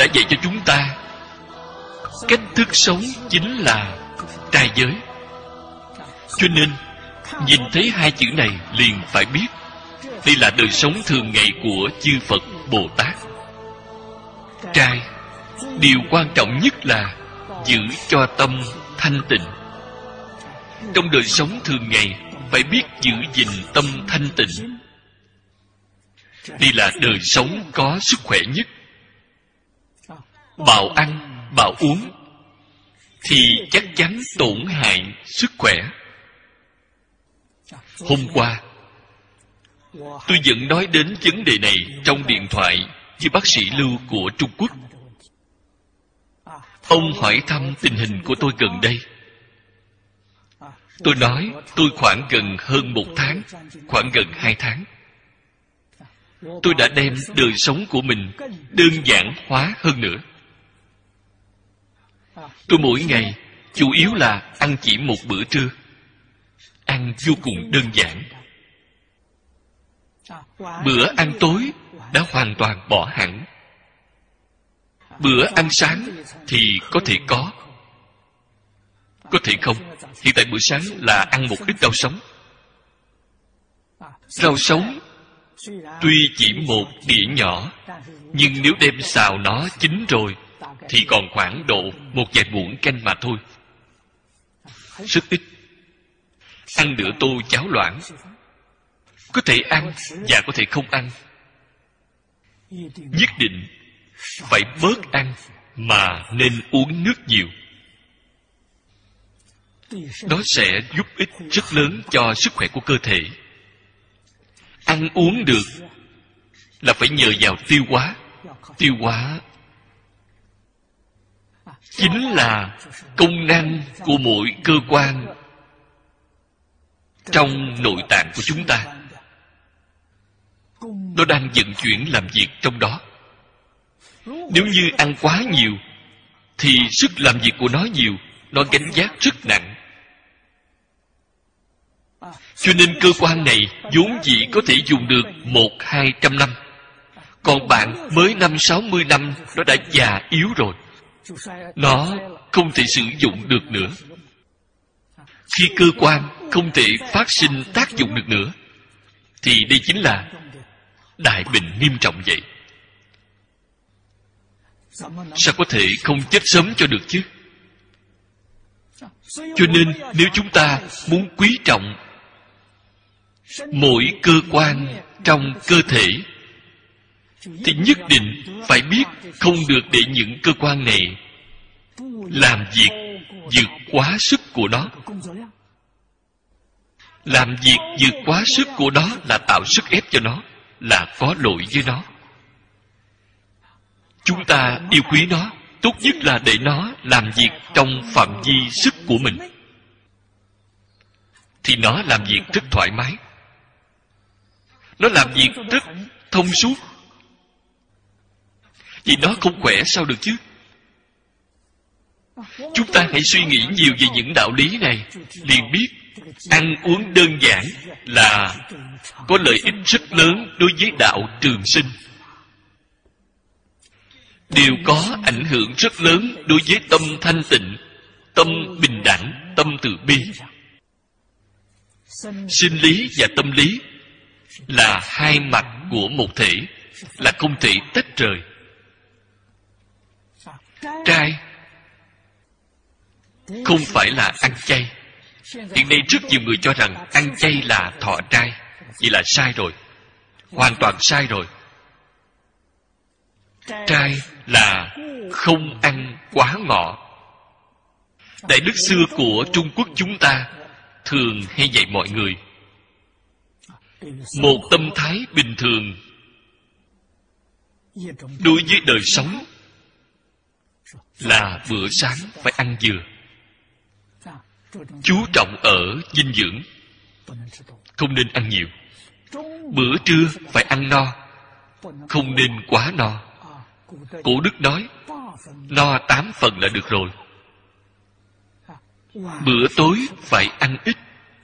đã dạy cho chúng ta cách thức sống chính là trai giới. Cho nên nhìn thấy hai chữ này liền phải biết đây là đời sống thường ngày của chư Phật Bồ Tát. Trai, điều quan trọng nhất là giữ cho tâm thanh tịnh. Trong đời sống thường ngày phải biết giữ gìn tâm thanh tịnh. Đây là đời sống có sức khỏe nhất. Bạo ăn, bạo uống thì chắc chắn tổn hại sức khỏe. Hôm qua tôi vẫn nói đến vấn đề này trong điện thoại với bác sĩ Lưu của Trung Quốc. Ông hỏi thăm tình hình của tôi gần đây. Tôi nói tôi khoảng gần hơn 1 tháng, khoảng gần 2 tháng. Tôi đã đem đời sống của mình đơn giản hóa hơn nữa. Tôi mỗi ngày chủ yếu là ăn chỉ một bữa trưa, ăn vô cùng đơn giản. Bữa ăn tối đã hoàn toàn bỏ hẳn. Bữa ăn sáng thì có thể có thể không. Hiện tại bữa sáng là ăn một ít rau sống. Rau sống tuy chỉ một đĩa nhỏ, nhưng nếu đem xào nó chín rồi thì còn khoảng độ một vài muỗng canh mà thôi. Rất ít. Ăn nửa tô cháo loãng. Có thể ăn và có thể không ăn. Nhất định phải bớt ăn mà nên uống nước nhiều. Đó sẽ giúp ích rất lớn cho sức khỏe của cơ thể. Ăn uống được là phải nhờ vào tiêu hóa. Tiêu hóa chính là công năng của mỗi cơ quan trong nội tạng của chúng ta. Nó đang vận chuyển làm việc trong đó. Nếu như ăn quá nhiều thì sức làm việc của nó nhiều, nó gánh vác rất nặng. Cho nên cơ quan này vốn dĩ có thể dùng được 100-200 năm. Còn bạn mới 50-60 năm nó đã già yếu rồi. Nó không thể sử dụng được nữa. Khi cơ quan không thể phát sinh tác dụng được nữa thì đây chính là đại bệnh nghiêm trọng vậy. Sao có thể không chết sớm cho được chứ? Cho nên nếu chúng ta muốn quý trọng mỗi cơ quan trong cơ thể thì nhất định phải biết không được để những cơ quan này làm việc vượt quá sức của nó. Làm việc vượt quá sức của nó là tạo sức ép cho nó, là có lỗi với nó. Chúng ta yêu quý nó, tốt nhất là để nó làm việc trong phạm vi sức của mình, thì nó làm việc rất thoải mái. Nó làm việc rất thông suốt. Vì nó không khỏe sao được chứ? Chúng ta hãy suy nghĩ nhiều về những đạo lý này, liền biết ăn uống đơn giản là có lợi ích rất lớn đối với đạo trường sinh. Đều có ảnh hưởng rất lớn đối với tâm thanh tịnh, tâm bình đẳng, tâm từ bi. Sinh lý và tâm lý là hai mặt của một thể, là không thể tách rời. Trai không phải là ăn chay. Hiện nay rất nhiều người cho rằng ăn chay là thọ trai. Vậy là sai rồi, hoàn toàn sai rồi. Trai là không ăn quá ngọ. Đại đức xưa của Trung Quốc chúng ta thường hay dạy mọi người một tâm thái bình thường đối với đời sống là bữa sáng phải ăn vừa, chú trọng ở dinh dưỡng, không nên ăn nhiều. Bữa trưa phải ăn no, không nên quá no. Cổ đức nói no 8 phần là được rồi. Bữa tối phải ăn ít.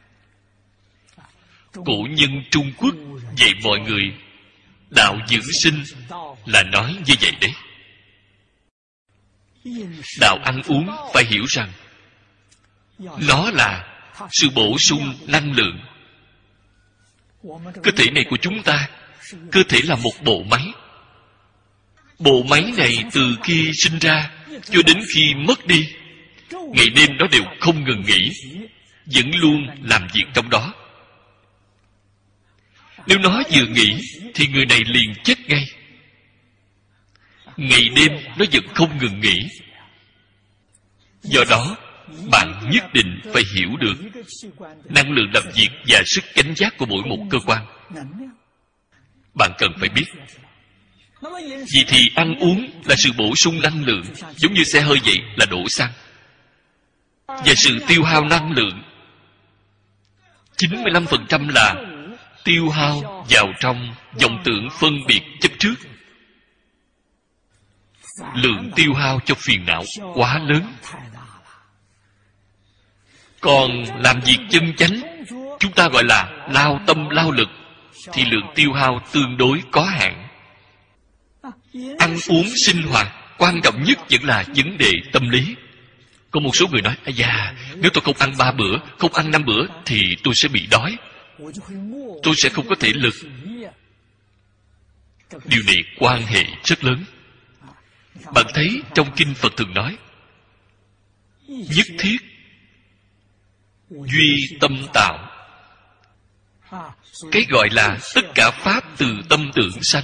Cổ nhân Trung Quốc dạy mọi người đạo dưỡng sinh là nói như vậy đấy. Đạo ăn uống phải hiểu rằng nó là sự bổ sung năng lượng. Cơ thể này của chúng ta, cơ thể là một bộ máy. Bộ máy này từ khi sinh ra cho đến khi mất đi, ngày đêm nó đều không ngừng nghỉ, vẫn luôn làm việc trong đó. Nếu nó vừa nghỉ thì người này liền chết ngay. Ngày đêm nó vẫn không ngừng nghỉ. Do đó, bạn nhất định phải hiểu được năng lượng làm việc và sức gánh vác của mỗi một cơ quan. Bạn cần phải biết. Vì thì ăn uống là sự bổ sung năng lượng, giống như xe hơi vậy, là đổ xăng. Và sự tiêu hao năng lượng 95% là tiêu hao vào trong vọng tưởng phân biệt chấp trước. Lượng tiêu hao cho phiền não quá lớn. Còn làm việc chân chánh, chúng ta gọi là lao tâm lao lực, thì lượng tiêu hao tương đối có hạn. Ăn uống sinh hoạt, quan trọng nhất vẫn là vấn đề tâm lý. Có một số người nói, dạ, nếu tôi không ăn 3 bữa, không ăn 5 bữa, thì tôi sẽ bị đói, tôi sẽ không có thể lực. Điều này quan hệ rất lớn. Bạn thấy trong kinh Phật thường nói, nhất thiết duy tâm tạo. Cái gọi là tất cả pháp từ tâm tưởng sanh.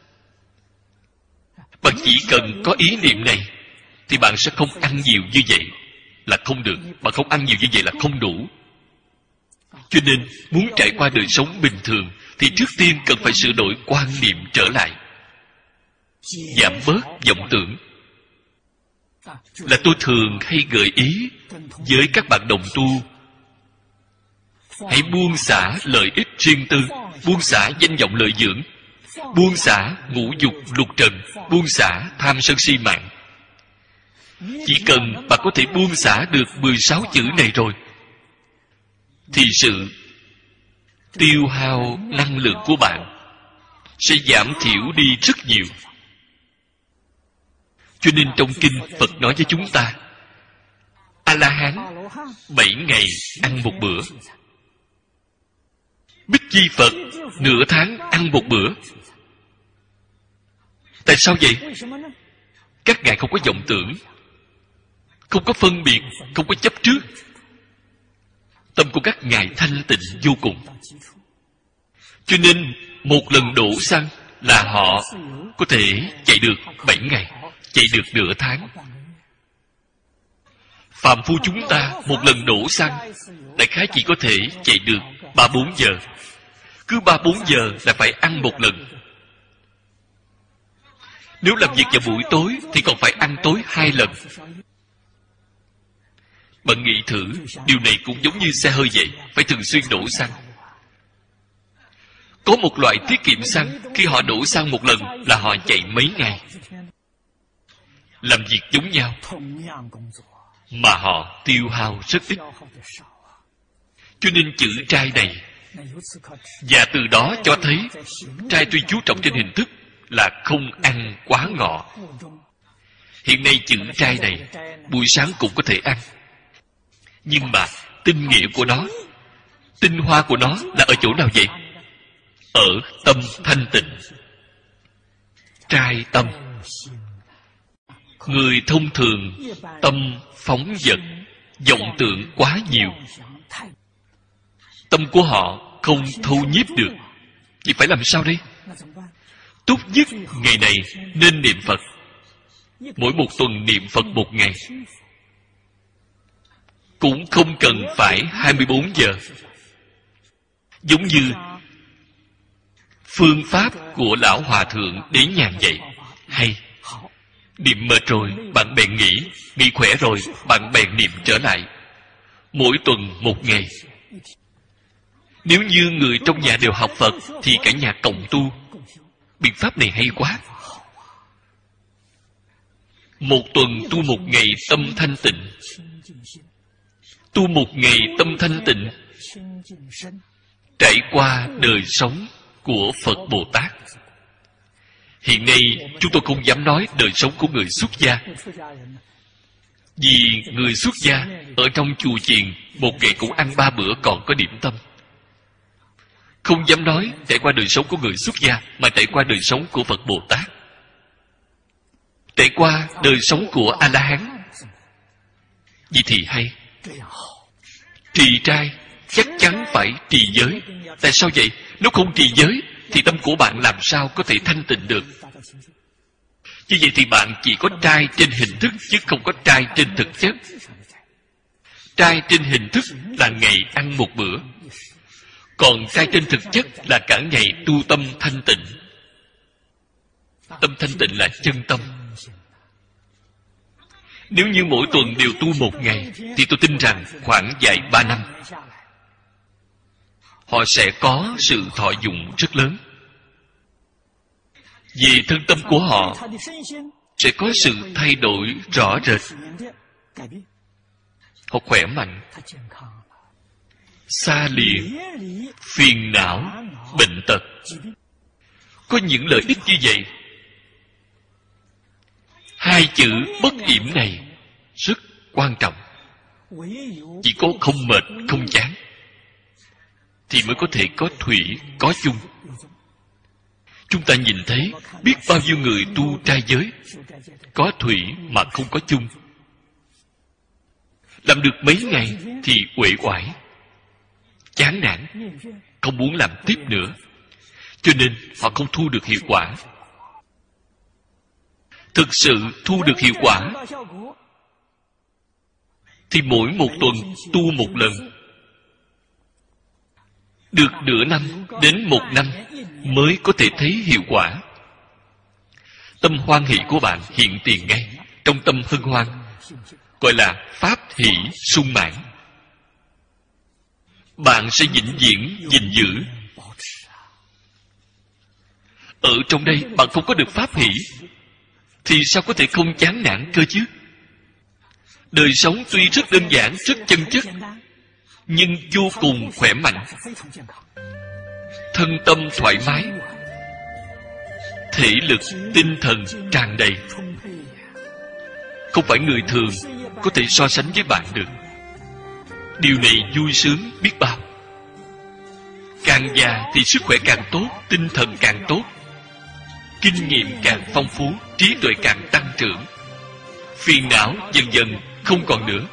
Bạn chỉ cần có ý niệm này thì bạn sẽ không ăn nhiều như vậy là không được. Bạn không ăn nhiều như vậy là không đủ. Cho nên muốn trải qua đời sống bình thường thì trước tiên cần phải sửa đổi quan niệm trở lại, giảm bớt vọng tưởng. Là tôi thường hay gợi ý với các bạn đồng tu, hãy buông xả lợi ích riêng tư, buông xả danh vọng lợi dưỡng, buông xả ngũ dục lục trần, buông xả tham sân si mạng. Chỉ cần bạn có thể buông xả được 16 chữ này rồi thì sự tiêu hao năng lượng của bạn sẽ giảm thiểu đi rất nhiều. Cho nên trong kinh Phật nói với chúng ta, A-la-hán 7 ngày ăn một bữa, Bích Chi Phật nửa tháng ăn một bữa. Tại sao vậy? Các ngài không có vọng tưởng, không có phân biệt, không có chấp trước. Tâm của các ngài thanh tịnh vô cùng. Cho nên một lần đổ xăng là họ có thể chạy được 7 ngày, chạy được nửa tháng. Phàm phu chúng ta một lần đổ xăng đại khái chỉ có thể chạy được 3-4 giờ. Cứ 3-4 giờ là phải ăn một lần. Nếu làm việc vào buổi tối thì còn phải ăn tối 2 lần. Bạn nghĩ thử, điều này cũng giống như xe hơi vậy, phải thường xuyên đổ xăng. Có một loại tiết kiệm xăng, khi họ đổ xăng một lần là họ chạy mấy ngày. Làm việc giống nhau mà họ tiêu hao rất ít. Cho nên chữ trai này, và từ đó cho thấy trai tuy chú trọng trên hình thức là không ăn quá ngọ. Hiện nay chữ trai này buổi sáng cũng có thể ăn, nhưng mà tinh nghĩa của nó, tinh hoa của nó là ở chỗ nào vậy? Ở tâm thanh tịnh. Trai tâm. Người thông thường tâm phóng dật, vọng tưởng quá nhiều, tâm của họ không thâu nhiếp được. Vậy phải làm sao đây? Tốt nhất ngày này nên niệm Phật. Mỗi một tuần niệm Phật 1 ngày. Cũng không cần phải 24 giờ. Giống như phương pháp của Lão Hòa Thượng Đế Nhàn vậy. Hay. Niệm mệt rồi, bạn bèn nghỉ. Nghỉ khỏe rồi, bạn bèn niệm trở lại. Mỗi tuần 1 ngày. Nếu như người trong nhà đều học Phật thì cả nhà cộng tu. Biện pháp này hay quá. Một tuần tu 1 ngày tâm thanh tịnh. Tu 1 ngày tâm thanh tịnh, trải qua đời sống của Phật Bồ Tát. Hiện nay chúng tôi không dám nói đời sống của người xuất gia, vì người xuất gia ở trong chùa chiền một ngày cũng ăn 3 bữa còn có điểm tâm. Không dám nói trải qua đời sống của người xuất gia, mà trải qua đời sống của Phật Bồ Tát, trải qua đời sống của A-la-hán. Vì thì hay, trì trai chắc chắn phải trì giới. Tại sao vậy? Nếu không trì giới thì tâm của bạn làm sao có thể thanh tịnh được? Như vậy thì bạn chỉ có trai trên hình thức, chứ không có trai trên thực chất. Trai trên hình thức là ngày ăn một bữa, còn trai trên thực chất là cả ngày tu tâm thanh tịnh. Tâm thanh tịnh là chân tâm. Nếu như mỗi tuần đều tu một ngày, thì tôi tin rằng khoảng vài 3 năm họ sẽ có sự thọ dụng rất lớn. Về thân tâm của họ sẽ có sự thay đổi rõ rệt. Họ khỏe mạnh, xa lìa phiền não, bệnh tật. Có những lợi ích như vậy. 2 chữ bất yểm này rất quan trọng. Chỉ có không mệt, không chán thì mới có thể có thủy, có chung. Chúng ta nhìn thấy biết bao nhiêu người tu trai giới có thủy mà không có chung. Làm được mấy ngày thì uể oải, chán nản, không muốn làm tiếp nữa, cho nên họ không thu được hiệu quả. Thực sự thu được hiệu quả thì mỗi một tuần tu một lần, được nửa năm đến 1 năm mới có thể thấy hiệu quả. Tâm hoan hỷ của bạn hiện tiền ngay trong tâm hân hoan, gọi là pháp hỷ sung mãn. Bạn sẽ vĩnh viễn gìn giữ. Ở trong đây bạn không có được pháp hỷ thì sao có thể không chán nản cơ chứ? Đời sống tuy rất đơn giản, rất chân chất, nhưng vô cùng khỏe mạnh. Thân tâm thoải mái, thể lực, tinh thần tràn đầy. Không phải người thường có thể so sánh với bạn được. Điều này vui sướng biết bao. Càng già thì sức khỏe càng tốt, tinh thần càng tốt, kinh nghiệm càng phong phú, trí tuệ càng tăng trưởng. Phiền não dần dần không còn nữa.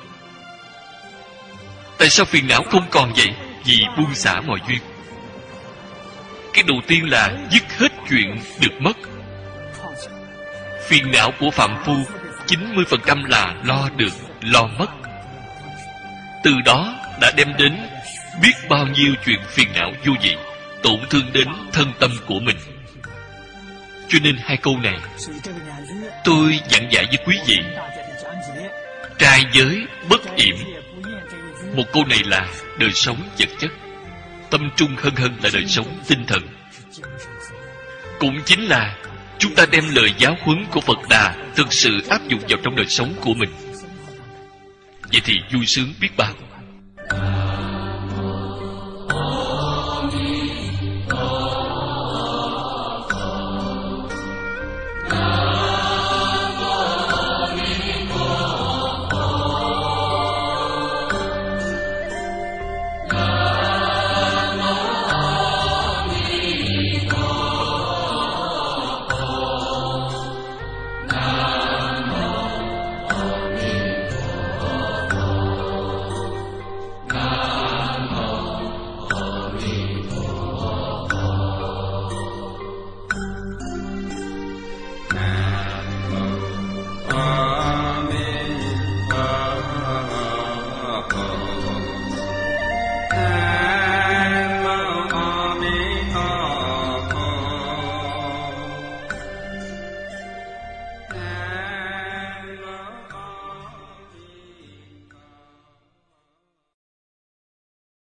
Tại sao phiền não không còn vậy? Vì buông xả mọi duyên. Cái đầu tiên là dứt hết chuyện được mất. Phiền não của phạm phu 90% là lo được, lo mất. Từ đó đã đem đến biết bao nhiêu chuyện phiền não vô vị, tổn thương đến thân tâm của mình. Cho nên 2 câu này tôi giảng giải với quý vị. Trai giới bất yểm. Một câu này là đời sống vật chất. Tâm trung hân hân là đời sống tinh thần. Cũng chính là chúng ta đem lời giáo huấn của Phật Đà thực sự áp dụng vào trong đời sống của mình. Vậy thì vui sướng biết bao.